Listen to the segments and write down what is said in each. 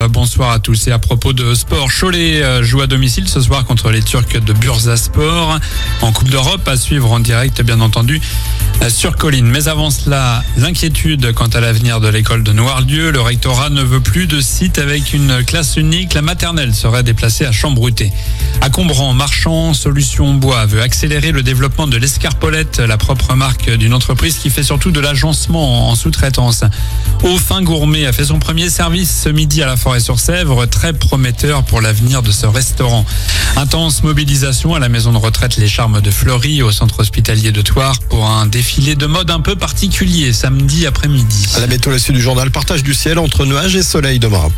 bonsoir à tous. Et à propos de sport, Cholet joue à domicile ce soir contre les Turcs de Bursaspor en Coupe d'Europe, à suivre en direct bien entendu sur Colline. Mais avant cela, l'inquiétude quant à l'avenir de l'école de Noirlieu. Le rectorat ne veut plus de site avec une classe unique. La maternelle serait déplacée à Chambrouté. À Combran, Marchand Solutions Bois veut accélérer le développement de l'Escarpolette, la propre marque d'une entreprise qui fait surtout de l'agencement en sous-traitance. Au Fin Gourmet a fait son premier service ce midi à la Forêt-sur-Sèvre, très prometteur pour l'avenir de ce restaurant. Intense mobilisation à la maison de retraite Les Charmes de Fleury, au centre hospitalier de Thouars, pour un défilé de mode un peu particulier samedi après-midi. À la météo, la suite du journal, partage du ciel entre nuages et soleil demain.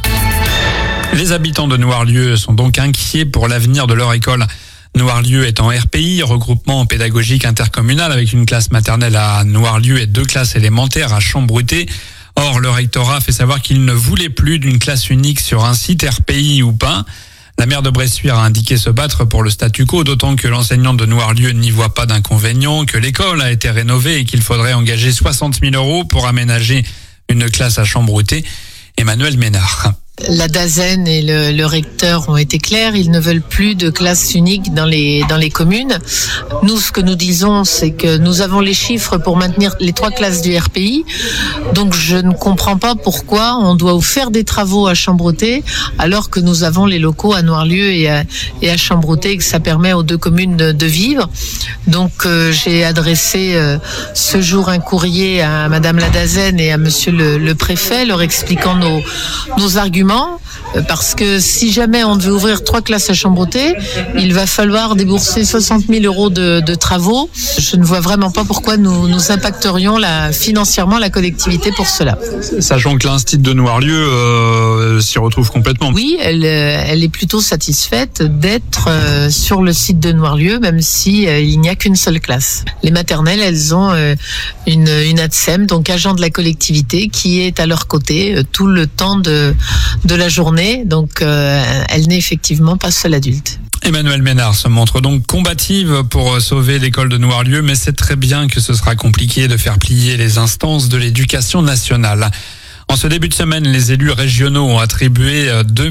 Les habitants de Noirlieu sont donc inquiets pour l'avenir de leur école. Noirlieu est en RPI, regroupement pédagogique intercommunal, avec une classe maternelle à Noirlieu et 2 classes élémentaires à Chambrouté. Or, le rectorat fait savoir qu'il ne voulait plus d'une classe unique sur un site RPI ou pas. La maire de Bressuire a indiqué se battre pour le statu quo, d'autant que l'enseignante de Noirlieu n'y voit pas d'inconvénient, que l'école a été rénovée et qu'il faudrait engager 60 000 € pour aménager une classe à Chambrouté. Emmanuel Ménard. La DAZEN et le recteur ont été clairs, ils ne veulent plus de classe unique dans les communes. Nous, ce que nous disons, c'est que nous avons les chiffres pour maintenir les 3 classes du RPI. Donc je ne comprends pas pourquoi on doit faire des travaux à Chambrouté alors que nous avons les locaux à Noirlieu et à Chambrouté et que ça permet aux 2 communes de vivre. Donc j'ai adressé ce jour un courrier à Madame la DAZEN et à Monsieur le préfet leur expliquant nos arguments. Parce que si jamais on devait ouvrir 3 classes à Chambrouté, il va falloir débourser 60 000 € de travaux. Je ne vois vraiment pas pourquoi nous impacterions financièrement la collectivité pour cela. Sachant que l'Institut de Noirlieu s'y retrouve complètement. Oui, elle est plutôt satisfaite d'être sur le site de Noirlieu, même si il n'y a qu'une seule classe. Les maternelles, elles ont une ATSEM, donc agent de la collectivité, qui est à leur côté tout le temps de la journée. Donc elle n'est effectivement pas seule adulte. Emmanuel Ménard se montre donc combative pour sauver l'école de Noirlieu, mais c'est très bien que ce sera compliqué de faire plier les instances de l'éducation nationale. En ce début de semaine, les élus régionaux ont attribué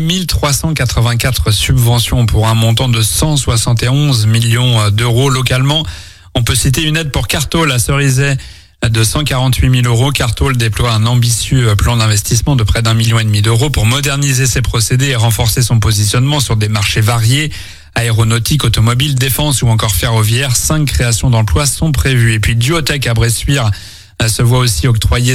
2384 subventions pour un montant de 171 millions d'euros localement. On peut citer une aide pour Cartol à Cerizay de 148 000 €. Cartol déploie un ambitieux plan d'investissement de près d'1,5 million d'euros pour moderniser ses procédés et renforcer son positionnement sur des marchés variés. Aéronautique, automobile, défense ou encore ferroviaire. 5 créations d'emplois sont prévues. Et puis Duotech à Bressuire se voit aussi octroyer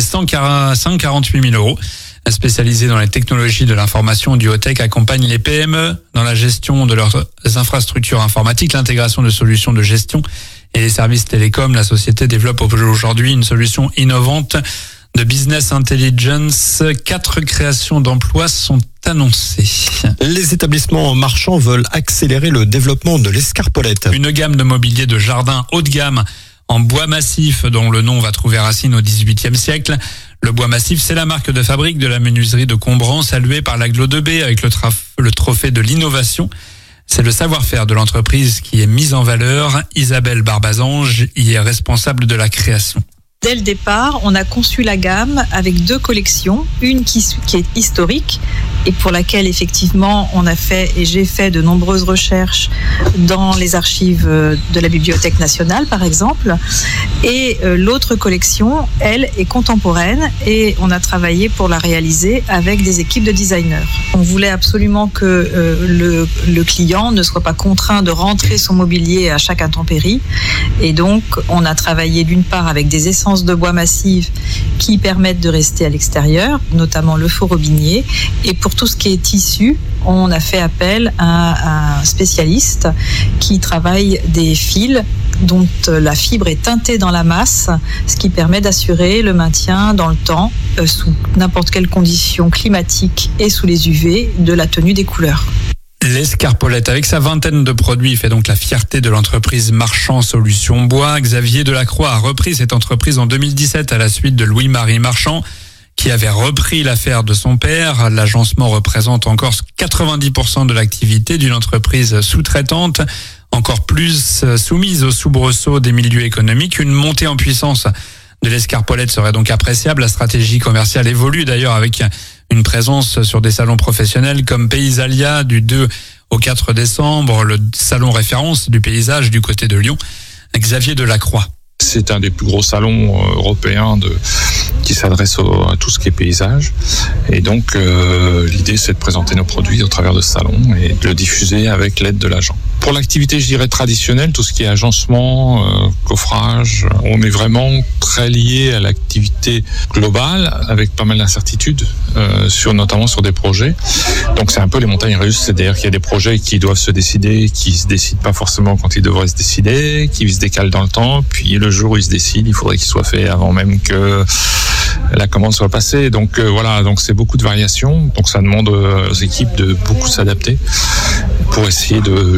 148 000 €. Spécialisé dans les technologies de l'information, Duotech accompagne les PME dans la gestion de leurs infrastructures informatiques, l'intégration de solutions de gestion et les services télécoms. La société développe aujourd'hui une solution innovante de business intelligence. 4 créations d'emplois sont annoncées. Les établissements marchands veulent accélérer le développement de l'Escarpolette. Une gamme de mobilier de jardin haut de gamme en bois massif dont le nom va trouver racine au XVIIIe siècle. Le bois massif, c'est la marque de fabrique de la menuiserie de Combran, saluée par l'Aglo 2B avec le trophée de l'innovation. C'est le savoir-faire de l'entreprise qui est mis en valeur. Isabelle Barbazange y est responsable de la création. Dès le départ, on a conçu la gamme avec 2 collections, une qui est historique et pour laquelle effectivement on a fait et j'ai fait de nombreuses recherches dans les archives de la Bibliothèque nationale par exemple, et l'autre collection, elle, est contemporaine et on a travaillé pour la réaliser avec des équipes de designers. On voulait absolument que le client ne soit pas contraint de rentrer son mobilier à chaque intempérie et donc on a travaillé d'une part avec des essences de bois massif qui permettent de rester à l'extérieur, notamment le faux robinier. Et pour tout ce qui est tissu, on a fait appel à un spécialiste qui travaille des fils dont la fibre est teintée dans la masse, ce qui permet d'assurer le maintien dans le temps, sous n'importe quelle condition climatique et sous les UV, de la tenue des couleurs. L'Escarpolette, avec sa vingtaine de produits, fait donc la fierté de l'entreprise Marchand Solutions Bois. Xavier Delacroix a repris cette entreprise en 2017 à la suite de Louis-Marie Marchand, qui avait repris l'affaire de son père. L'agencement représente encore 90% de l'activité d'une entreprise sous-traitante, encore plus soumise aux soubresauts des milieux économiques. Une montée en puissance de l'Escarpolette serait donc appréciable. La stratégie commerciale évolue d'ailleurs avec une présence sur des salons professionnels comme Paysalia du 2 au 4 décembre, le salon référence du paysage du côté de Lyon. Xavier Delacroix. C'est un des plus gros salons européens qui s'adresse à tout ce qui est paysage. Et donc, l'idée, c'est de présenter nos produits au travers de ce salon et de le diffuser avec l'aide de l'agent. Pour l'activité, je dirais traditionnelle, tout ce qui est agencement, coffrage, on est vraiment très lié à l'activité globale avec pas mal d'incertitudes, notamment sur des projets. Donc, c'est un peu les montagnes russes, c'est-à-dire qu'il y a des projets qui doivent se décider, qui se décident pas forcément quand ils devraient se décider, qui se décalent dans le temps, puis le jour où ils se décident, il faudrait qu'il soit fait avant même que la commande soit passée. Donc voilà, donc c'est beaucoup de variations. Donc ça demande aux équipes de beaucoup s'adapter pour essayer de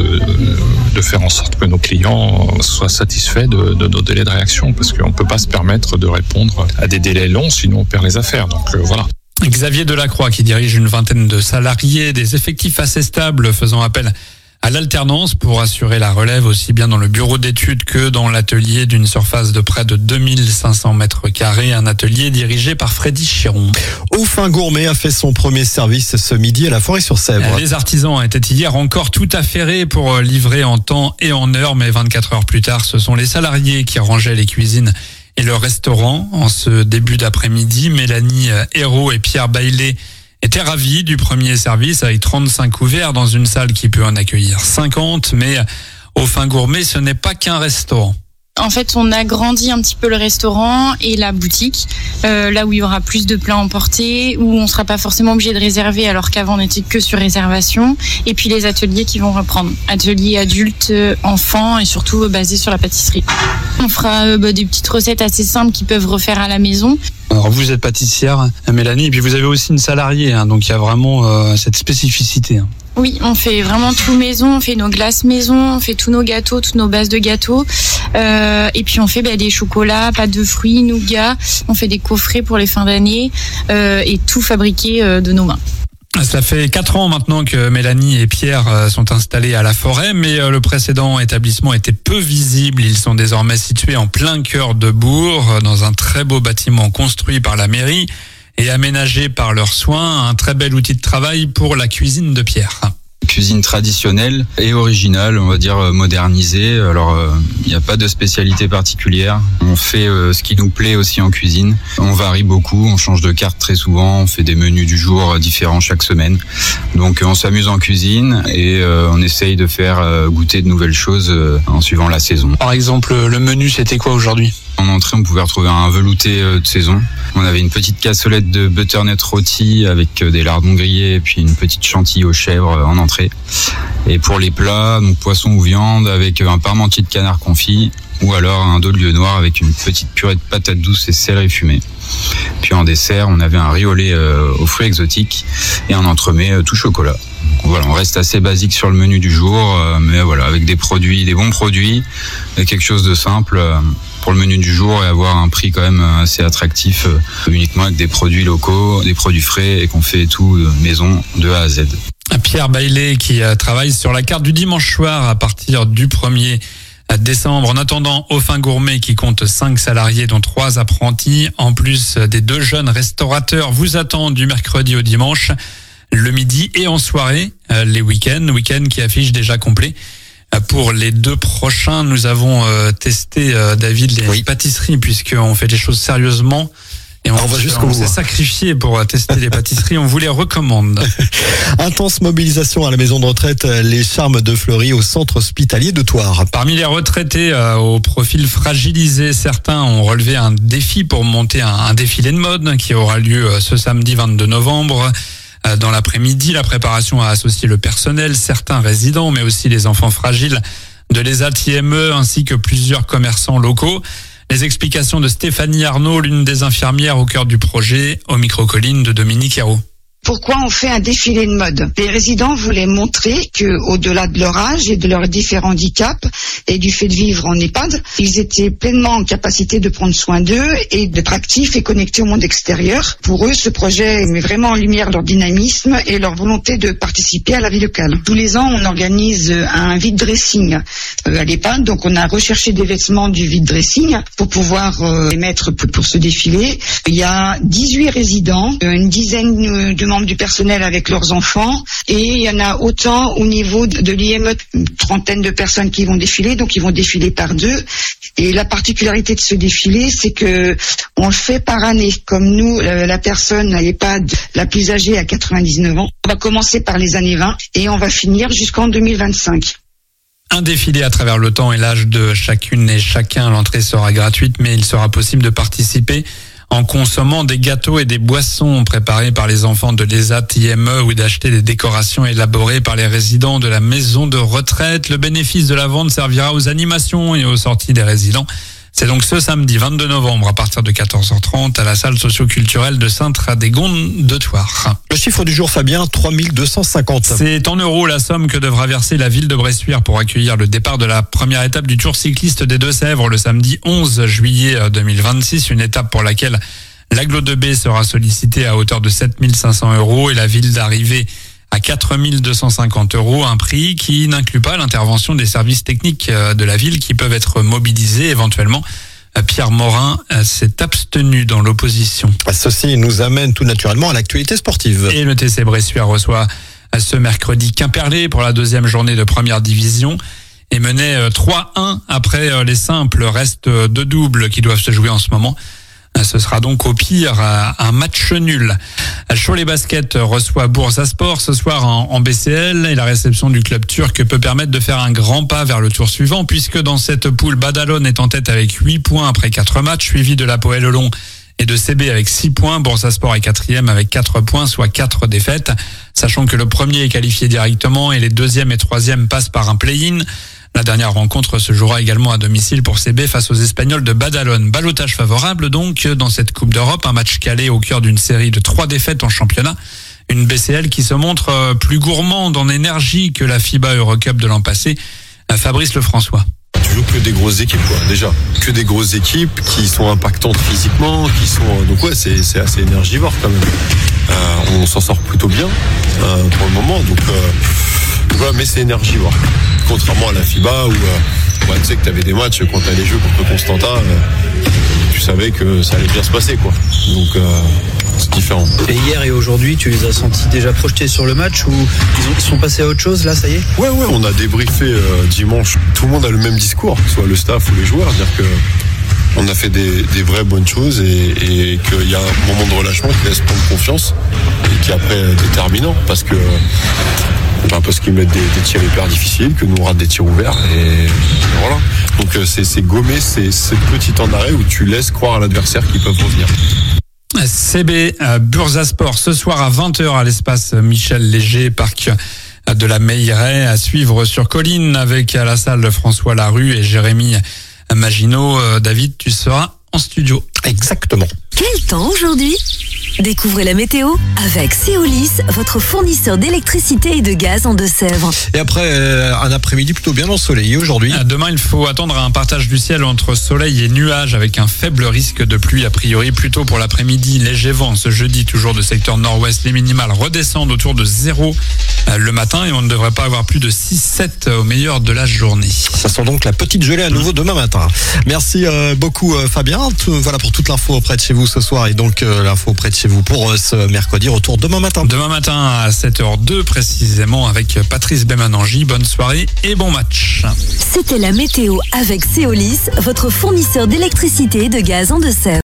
faire en sorte que nos clients soient satisfaits de nos délais de réaction, parce qu'on peut pas se permettre de répondre à des délais longs, sinon on perd les affaires. Donc voilà. Xavier Delacroix qui dirige une vingtaine de salariés, des effectifs assez stables, faisant appel à l'alternance pour assurer la relève aussi bien dans le bureau d'études que dans l'atelier d'une surface de près de 2500 mètres carrés, un atelier dirigé par Freddy Chiron. Au Fin Gourmet a fait son premier service ce midi à la Forêt-sur-Sèvre. Les artisans étaient hier encore tout affairés pour livrer en temps et en heure, mais 24 heures plus tard, ce sont les salariés qui rangeaient les cuisines et le restaurant. En ce début d'après-midi, Mélanie Hérault et Pierre Baillet étaient ravis du premier service avec 35 couverts dans une salle qui peut en accueillir 50. Mais au Fin Gourmet, ce n'est pas qu'un restaurant. En fait, on a grandi un petit peu le restaurant et la boutique, là où il y aura plus de plats emportés, où on ne sera pas forcément obligé de réserver alors qu'avant on n'était que sur réservation. Et puis les ateliers qui vont reprendre, ateliers adultes, enfants et surtout basés sur la pâtisserie. On fera des petites recettes assez simples qu'ils peuvent refaire à la maison. Alors vous êtes pâtissière, Mélanie, et puis vous avez aussi une salariée, donc il y a vraiment cette spécificité. Oui, on fait vraiment tout maison, on fait nos glaces maison, on fait tous nos gâteaux, toutes nos bases de gâteaux. Et puis on fait des chocolats, pâtes de fruits, nougats, on fait des coffrets pour les fins d'année et tout fabriqué de nos mains. Ça fait 4 ans maintenant que Mélanie et Pierre sont installés à la Forêt, mais le précédent établissement était peu visible. Ils sont désormais situés en plein cœur de bourg, dans un très beau bâtiment construit par la mairie et aménagé par leurs soins, un très bel outil de travail pour la cuisine de Pierre. Cuisine traditionnelle et originale, on va dire modernisée. Alors, il n'y a pas de spécialité particulière. On fait ce qui nous plaît aussi en cuisine. On varie beaucoup, on change de carte très souvent, on fait des menus du jour différents chaque semaine. Donc, on s'amuse en cuisine et on essaye de faire goûter de nouvelles choses en suivant la saison. Par exemple, le menu, c'était quoi aujourd'hui ? En entrée, on pouvait retrouver un velouté de saison. On avait une petite cassolette de butternut rôti avec des lardons grillés et puis une petite chantilly aux chèvres en entrée. Et pour les plats, donc poisson ou viande avec un parmentier de canard confit ou alors un dos de lieu noir avec une petite purée de patates douces et céleri fumé. Puis en dessert, on avait un riz au lait aux fruits exotiques et un entremets tout chocolat. Voilà, on reste assez basique sur le menu du jour, mais voilà, avec des bons produits, et quelque chose de simple pour le menu du jour et avoir un prix quand même assez attractif, uniquement avec des produits locaux, des produits frais et qu'on fait tout maison de A à Z. Pierre Baillet qui travaille sur la carte du dimanche soir à partir du 1er décembre. En attendant, au Fin Gourmet qui compte 5 salariés dont 3 apprentis, en plus des 2 jeunes restaurateurs, vous attend du mercredi au dimanche, le midi et en soirée, les week-ends qui affichent déjà complet. Pour les 2 prochains, nous avons testé, David, les pâtisseries, puisqu'on fait les choses sérieusement. Et on s'est sacrifié pour tester les pâtisseries, on vous les recommande. Intense mobilisation à la maison de retraite Les Charmes de Fleury au centre hospitalier de Thouars. Parmi les retraités au profil fragilisé, certains ont relevé un défi pour monter un défilé de mode qui aura lieu ce samedi 22 novembre. Dans l'après-midi, la préparation a associé le personnel, certains résidents, mais aussi les enfants fragiles de l'ESAT-IME ainsi que plusieurs commerçants locaux. Les explications de Stéphanie Arnaud, l'une des infirmières au cœur du projet, au micro-colline de Dominique Hérault. Pourquoi on fait un défilé de mode? Les résidents voulaient montrer que, au-delà de leur âge et de leurs différents handicaps et du fait de vivre en EHPAD, ils étaient pleinement en capacité de prendre soin d'eux et d'être actifs et connectés au monde extérieur. Pour eux, ce projet met vraiment en lumière leur dynamisme et leur volonté de participer à la vie locale. Tous les ans, on organise un vide dressing à l'EHPAD. Donc, on a recherché des vêtements du vide dressing pour pouvoir les mettre pour ce défilé. Il y a 18 résidents, une dizaine de membres du personnel avec leurs enfants, et il y en a autant au niveau de l'IME, une trentaine de personnes qui vont défiler, donc ils vont défiler par deux. Et la particularité de ce défilé, c'est que on le fait par année. Comme nous, la personne n'avait pas la plus âgée à 99 ans. On va commencer par les années 20 et on va finir jusqu'en 2025. Un défilé à travers le temps et l'âge de chacune et chacun. L'entrée sera gratuite, mais il sera possible de participer en consommant des gâteaux et des boissons préparés par les enfants de l'ESAT IME ou d'acheter des décorations élaborées par les résidents de la maison de retraite. Le bénéfice de la vente servira aux animations et aux sorties des résidents. C'est donc ce samedi 22 novembre à partir de 14h30 à la salle socio-culturelle de Sainte-Radégonde de Thouars. Le chiffre du jour, Fabien, 3250. C'est en euros la somme que devra verser la ville de Bressuire pour accueillir le départ de la première étape du Tour cycliste des Deux-Sèvres le samedi 11 juillet 2026. Une étape pour laquelle l'agglo de B sera sollicité à hauteur de 7500 € et la ville d'arrivée à 4250 €, un prix qui n'inclut pas l'intervention des services techniques de la ville qui peuvent être mobilisés éventuellement. Pierre Morin s'est abstenu dans l'opposition. Ceci nous amène tout naturellement à l'actualité sportive. Et le TC Bressuire reçoit ce mercredi Quimperlé pour la deuxième journée de première division et menait 3-1 après les simples. Reste deux doubles qui doivent se jouer en ce moment. Ce sera donc au pire un match nul. Cholet Basket reçoit Bursaspor ce soir en BCL et la réception du club turc peut permettre de faire un grand pas vers le tour suivant puisque dans cette poule, Badalone est en tête avec 8 points après 4 matchs, suivi de l'Apoel Olon et de CB avec 6 points. Bursaspor est 4e avec 4 points, soit 4 défaites. Sachant que le premier est qualifié directement et les 2e et 3e passent par un play-in. La dernière rencontre se jouera également à domicile pour CB face aux Espagnols de Badalone. Ballottage favorable donc dans cette Coupe d'Europe, un match calé au cœur d'une série de 3 défaites en championnat. Une BCL qui se montre plus gourmande en énergie que la FIBA Eurocup de l'an passé. Fabrice Lefrançois. Tu joues que des grosses équipes, quoi, déjà. Que des grosses équipes qui sont impactantes physiquement, qui sont... Donc ouais, c'est assez énergivore quand même. On s'en sort plutôt bien pour le moment, donc voilà, mais c'est énergivore. Contrairement à la FIBA où tu sais que tu avais des matchs quand tu allais jouer contre Constantin, tu savais que ça allait bien se passer, quoi. Donc c'est différent. Et hier et aujourd'hui, tu les as sentis déjà projetés sur le match ou ils sont passés à autre chose là, ça y est? Ouais, on a débriefé dimanche. Tout le monde a le même discours, que ce soit le staff ou les joueurs, dire que on a fait des vraies bonnes choses et qu'il y a un moment de relâchement qui laisse prendre confiance et qui après est déterminant parce qu'ils mettent des tirs hyper difficiles, que nous on rate des tirs ouverts et voilà. Donc c'est gommer ces petits temps d'arrêt où tu laisses croire à l'adversaire qu'ils peuvent revenir. CB Bursaspor ce soir à 20h à l'espace Michel Léger, parc de la Meilleraie, à suivre sur Colline avec à la salle François Larue et Jérémy Maginot. David, tu seras en studio. Exactement. Quel temps aujourd'hui ? Découvrez la météo avec Seolis, votre fournisseur d'électricité et de gaz en Deux-Sèvres. Et après un après-midi plutôt bien ensoleillé aujourd'hui. Demain, il faut attendre un partage du ciel entre soleil et nuages avec un faible risque de pluie a priori plutôt pour l'après-midi. Léger vent ce jeudi, toujours de secteur nord-ouest. Les minimales redescendent autour de 0 le matin et on ne devrait pas avoir plus de 6-7 au meilleur de la journée. Ça sent donc la petite gelée à nouveau demain matin. Merci beaucoup Fabien. Voilà pour toute l'info auprès de chez vous ce soir et donc l'info auprès de chez vous pour ce mercredi. Retour demain matin. Demain matin à 7h02 précisément avec Patrice Bémanangi. Bonne soirée et bon match. C'était la météo avec Seolis, votre fournisseur d'électricité et de gaz en Deux-Sèvres.